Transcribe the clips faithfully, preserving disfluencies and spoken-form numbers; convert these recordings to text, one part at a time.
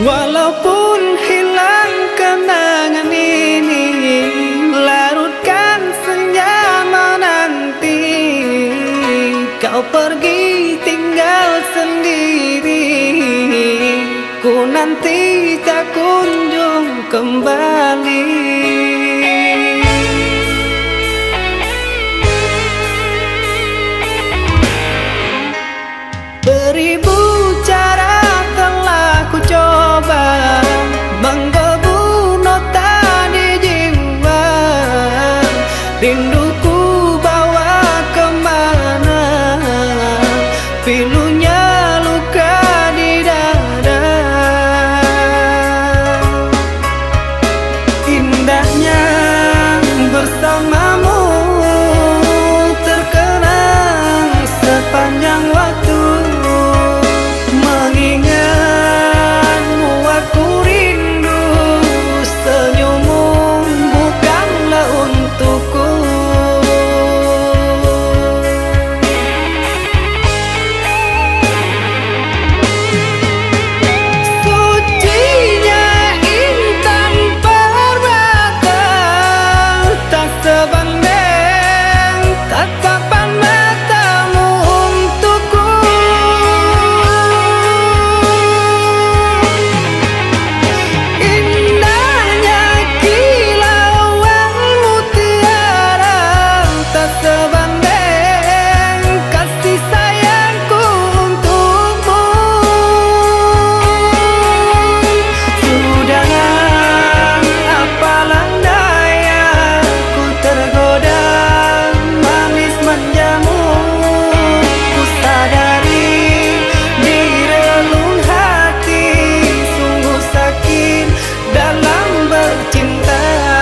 Walaupun hilang kenangan ini, larutkan senja menanti. Kau pergi tinggal sendiri, ku nanti tak kunjung kembali. Beribu cara telah ku coba menggebu nota di jiwa. Rinduku bawa kemana, pilunya luka di dada. Indahnya bersamamu terkenang sepanjang waktu. Mengingatmu aku rindu, senyummu bukanlah untukku. Sucinya intan permata, tak sebanding tatapan matamu untukku. Indahnya kilauan mutiara, tak sebanding kasih sayangku untukmu. Sudah apalah daya, ku tergoda manis manjamu. Ku sadari di relung hati sungguh sakit dalam bercinta.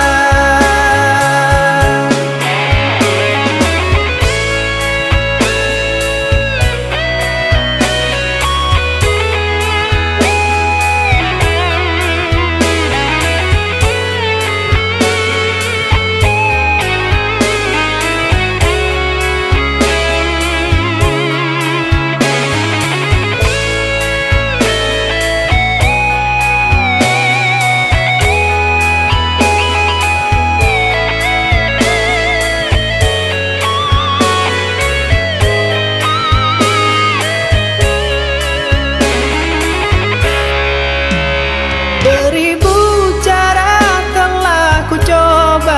Beribu cara telah ku coba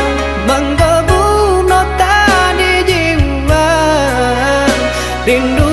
menggebu nota di jiwa. Rindu